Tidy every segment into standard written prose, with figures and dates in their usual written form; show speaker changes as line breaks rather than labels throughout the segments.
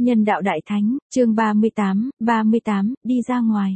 Nhân đạo Đại Thánh, chương 38, đi ra ngoài.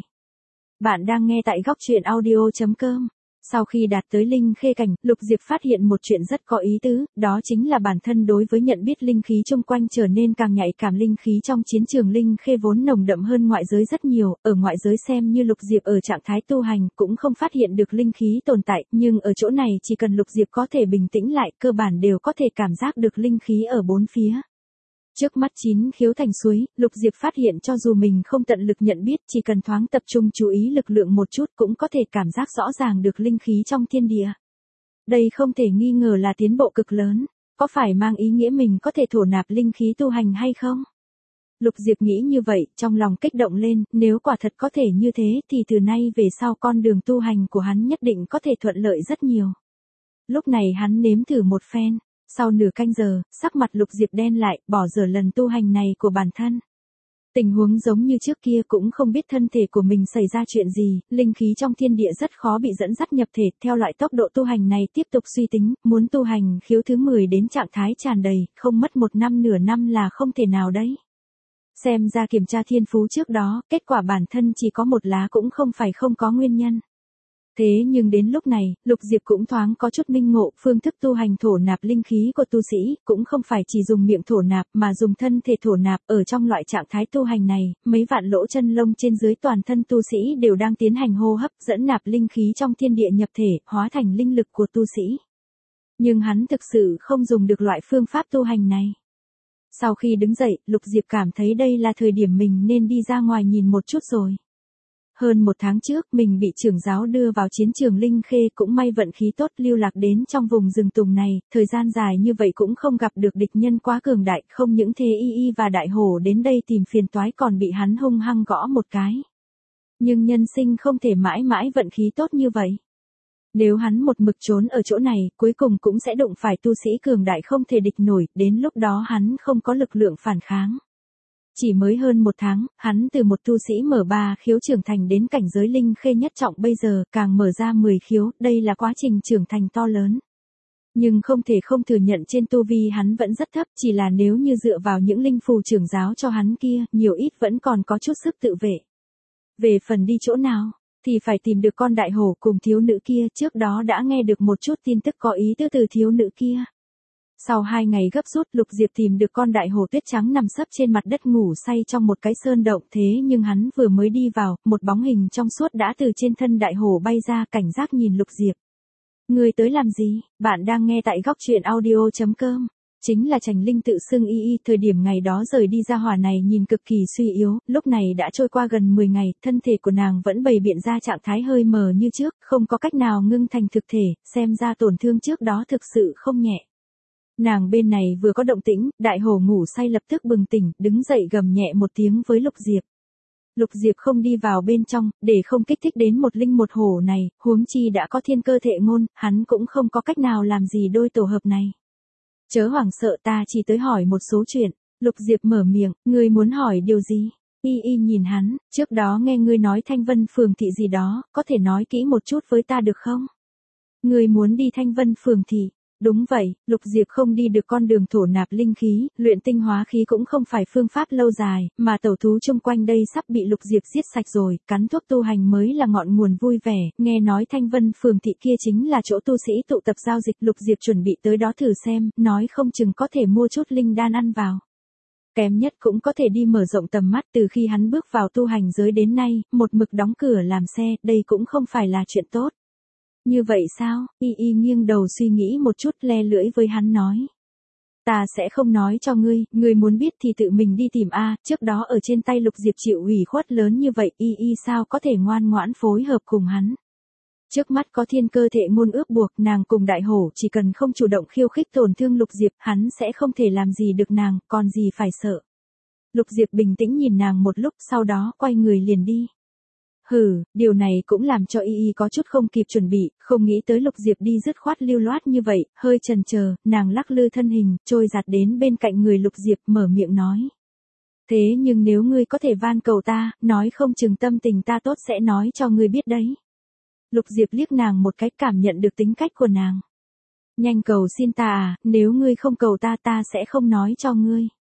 Bạn đang nghe tại góc truyện audio.com. Sau khi đạt tới linh khê cảnh, Lục Diệp phát hiện một chuyện rất có ý tứ, đó chính là bản thân đối với nhận biết linh khí xung quanh trở nên càng nhạy cảm. Linh khí trong chiến trường linh khê vốn nồng đậm hơn ngoại giới rất nhiều, ở ngoại giới xem như Lục Diệp ở trạng thái tu hành cũng không phát hiện được linh khí tồn tại, nhưng ở chỗ này chỉ cần Lục Diệp có thể bình tĩnh lại, cơ bản đều có thể cảm giác được linh khí ở bốn phía. Trước mắt chín khiếu thành suối, Lục Diệp phát hiện cho dù mình không tận lực nhận biết, chỉ cần thoáng tập trung chú ý lực lượng một chút cũng có thể cảm giác rõ ràng được linh khí trong thiên địa. Đây không thể nghi ngờ là tiến bộ cực lớn, có phải mang ý nghĩa mình có thể thổ nạp linh khí tu hành hay không? Lục Diệp nghĩ như vậy, trong lòng kích động lên, nếu quả thật có thể như thế thì từ nay về sau con đường tu hành của hắn nhất định có thể thuận lợi rất nhiều. Lúc này hắn nếm thử một phen. Sau nửa canh giờ, sắc mặt Lục Diệp đen lại, bỏ dở lần tu hành này của bản thân. Tình huống giống như trước kia cũng không biết thân thể của mình xảy ra chuyện gì, linh khí trong thiên địa rất khó bị dẫn dắt nhập thể. Theo loại tốc độ tu hành này tiếp tục suy tính, muốn tu hành khiếu thứ 10 đến trạng thái tràn đầy, không mất một năm nửa năm là không thể nào đấy. Xem ra kiểm tra thiên phú trước đó, kết quả bản thân chỉ có một lá cũng không phải không có nguyên nhân. Thế nhưng đến lúc này, Lục Diệp cũng thoáng có chút minh ngộ, phương thức tu hành thổ nạp linh khí của tu sĩ, cũng không phải chỉ dùng miệng thổ nạp mà dùng thân thể thổ nạp. Ở trong loại trạng thái tu hành này, mấy vạn lỗ chân lông trên dưới toàn thân tu sĩ đều đang tiến hành hô hấp, dẫn nạp linh khí trong thiên địa nhập thể, hóa thành linh lực của tu sĩ. Nhưng hắn thực sự không dùng được loại phương pháp tu hành này. Sau khi đứng dậy, Lục Diệp cảm thấy đây là thời điểm mình nên đi ra ngoài nhìn một chút rồi. Hơn một tháng trước, mình bị trưởng giáo đưa vào chiến trường linh khê, cũng may vận khí tốt lưu lạc đến trong vùng rừng tùng này, thời gian dài như vậy cũng không gặp được địch nhân quá cường đại, không những thế Y và Đại Hổ đến đây tìm phiền toái còn bị hắn hung hăng gõ một cái. Nhưng nhân sinh không thể mãi mãi vận khí tốt như vậy. Nếu hắn một mực trốn ở chỗ này, cuối cùng cũng sẽ đụng phải tu sĩ cường đại không thể địch nổi, đến lúc đó hắn không có lực lượng phản kháng. Chỉ mới hơn một tháng, hắn từ một tu sĩ mở 3 khiếu trưởng thành đến cảnh giới linh khê nhất trọng, bây giờ càng mở ra 10 khiếu, đây là quá trình trưởng thành to lớn. Nhưng không thể không thừa nhận trên tu vi hắn vẫn rất thấp, chỉ là nếu như dựa vào những linh phù trưởng giáo cho hắn kia, nhiều ít vẫn còn có chút sức tự vệ. Về phần đi chỗ nào, thì phải tìm được con Đại Hổ cùng thiếu nữ kia, trước đó đã nghe được một chút tin tức có ý tứ từ thiếu nữ kia. Sau 2 ngày gấp rút, Lục Diệp tìm được con Đại Hổ tuyết trắng nằm sấp trên mặt đất ngủ say trong một cái sơn động, thế nhưng hắn vừa mới đi vào, một bóng hình trong suốt đã từ trên thân Đại Hổ bay ra, cảnh giác nhìn Lục Diệp. Người tới làm gì? Bạn đang nghe tại góc truyện audio.com. Chính là Trành Linh tự xưng Y, thời điểm ngày đó rời đi ra hỏa này nhìn cực kỳ suy yếu, lúc này đã trôi qua gần 10 ngày, thân thể của nàng vẫn bày biện ra trạng thái hơi mờ như trước, không có cách nào ngưng thành thực thể, xem ra tổn thương trước đó thực sự không nhẹ. Nàng bên này vừa có động tĩnh, Đại Hổ ngủ say lập tức bừng tỉnh, đứng dậy gầm nhẹ một tiếng với Lục Diệp. Lục Diệp không đi vào bên trong, để không kích thích đến một linh một hổ này, huống chi đã có thiên cơ thệ ngôn, hắn cũng không có cách nào làm gì đôi tổ hợp này. Chớ hoảng sợ, ta chỉ tới hỏi một số chuyện. Lục Diệp mở miệng, ngươi muốn hỏi điều gì? Y nhìn hắn, trước đó nghe ngươi nói Thanh Vân Phường thị gì đó, có thể nói kỹ một chút với ta được không? Ngươi muốn đi Thanh Vân Phường thị? Đúng vậy, Lục Diệp không đi được con đường thổ nạp linh khí, luyện tinh hóa khí cũng không phải phương pháp lâu dài, mà tẩu thú chung quanh đây sắp bị Lục Diệp giết sạch rồi, cắn thuốc tu hành mới là ngọn nguồn vui vẻ, nghe nói Thanh Vân Phường thị kia chính là chỗ tu sĩ tụ tập giao dịch, Lục Diệp chuẩn bị tới đó thử xem, nói không chừng có thể mua chút linh đan ăn vào. Kém nhất cũng có thể đi mở rộng tầm mắt, từ khi hắn bước vào tu hành giới đến nay, một mực đóng cửa làm xe, đây cũng không phải là chuyện tốt. Như vậy sao? Y nghiêng đầu suy nghĩ một chút, le lưỡi với hắn nói. Ta sẽ không nói cho ngươi, ngươi muốn biết thì tự mình đi tìm a. Trước đó ở trên tay Lục Diệp chịu ủy khuất lớn như vậy, Y sao có thể ngoan ngoãn phối hợp cùng hắn. Trước mắt có thiên cơ thệ ngôn ước buộc, nàng cùng Đại Hổ chỉ cần không chủ động khiêu khích tổn thương Lục Diệp, hắn sẽ không thể làm gì được nàng, còn gì phải sợ. Lục Diệp bình tĩnh nhìn nàng một lúc, sau đó quay người liền đi. Điều này cũng làm cho Y có chút không kịp chuẩn bị, không nghĩ tới Lục Diệp đi dứt khoát lưu loát như vậy, hơi chần chờ, nàng lắc lư thân hình, trôi giạt đến bên cạnh người Lục Diệp, mở miệng nói. Thế nhưng nếu ngươi có thể van cầu ta, nói không chừng tâm tình ta tốt sẽ nói cho ngươi biết đấy. Lục Diệp liếc nàng một cái, cảm nhận được tính cách của nàng. Nhanh cầu xin ta à, nếu ngươi không cầu ta, ta sẽ không nói cho ngươi.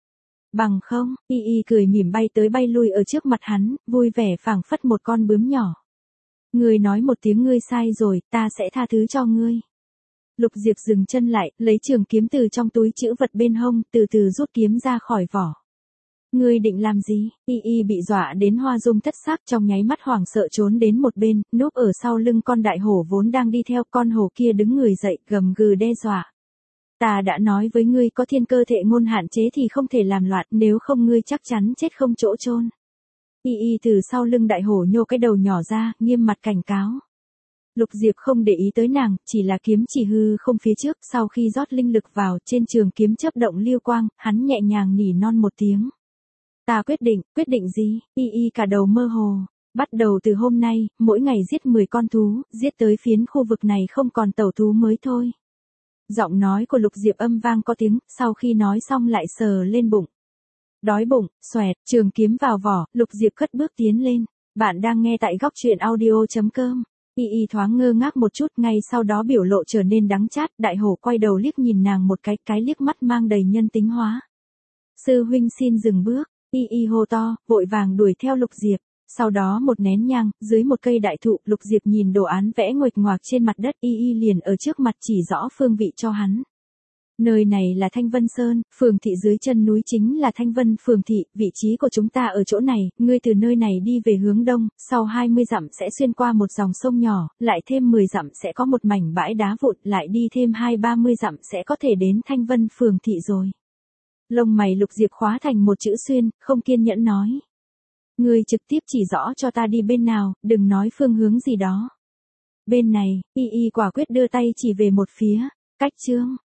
Bằng không, Y Y cười mỉm bay tới bay lui ở trước mặt hắn, vui vẻ phảng phất một con bướm nhỏ. Ngươi nói một tiếng ngươi sai rồi, ta sẽ tha thứ cho ngươi. Lục Diệp dừng chân lại, lấy trường kiếm từ trong túi trữ vật bên hông, từ từ rút kiếm ra khỏi vỏ. Ngươi định làm gì? Y Y bị dọa đến hoa dung thất sắc, trong nháy mắt hoảng sợ trốn đến một bên, núp ở sau lưng con đại hổ vốn đang đi theo. Con hổ kia đứng người dậy, gầm gừ đe dọa. Ta đã nói với ngươi có thiên cơ thệ ngôn hạn chế thì không thể làm loạn, nếu không ngươi chắc chắn chết không chỗ chôn. Y Y từ sau lưng đại hổ nhô cái đầu nhỏ ra, nghiêm mặt cảnh cáo. Lục Diệp không để ý tới nàng, chỉ là kiếm chỉ hư không phía trước, sau khi rót linh lực vào, trên trường kiếm chớp động lưu quang, hắn nhẹ nhàng nỉ non một tiếng. Ta quyết định gì? Y Y cả đầu mơ hồ. Bắt đầu từ hôm nay, mỗi ngày giết 10 con thú, giết tới phiến khu vực này không còn tẩu thú mới thôi. Giọng nói của Lục Diệp âm vang có tiếng, sau khi nói xong lại sờ lên bụng. Đói bụng, xoẹt, trường kiếm vào vỏ, Lục Diệp cất bước tiến lên. Bạn đang nghe tại góc truyện audio.com. Y Y thoáng ngơ ngác một chút, ngay sau đó biểu lộ trở nên đắng chát, đại hổ quay đầu liếc nhìn nàng một cái liếc mắt mang đầy nhân tính hóa. Sư huynh xin dừng bước, Y Y hô to, vội vàng đuổi theo Lục Diệp. Sau đó một nén nhang, dưới một cây đại thụ, Lục Diệp nhìn đồ án vẽ nguệch ngoạc trên mặt đất, Y Y liền ở trước mặt chỉ rõ phương vị cho hắn. Nơi này là Thanh Vân Sơn, phường thị dưới chân núi chính là Thanh Vân phường thị, vị trí của chúng ta ở chỗ này, ngươi từ nơi này đi về hướng đông, sau 20 dặm sẽ xuyên qua một dòng sông nhỏ, lại thêm 10 dặm sẽ có một mảnh bãi đá vụn, lại đi thêm 20-30 dặm sẽ có thể đến Thanh Vân phường thị rồi. Lông mày Lục Diệp khóa thành một chữ xuyên, không kiên nhẫn nói. Ngươi trực tiếp chỉ rõ cho ta đi bên nào, đừng nói phương hướng gì đó. Bên này, Y Y quả quyết đưa tay chỉ về một phía, cách chương.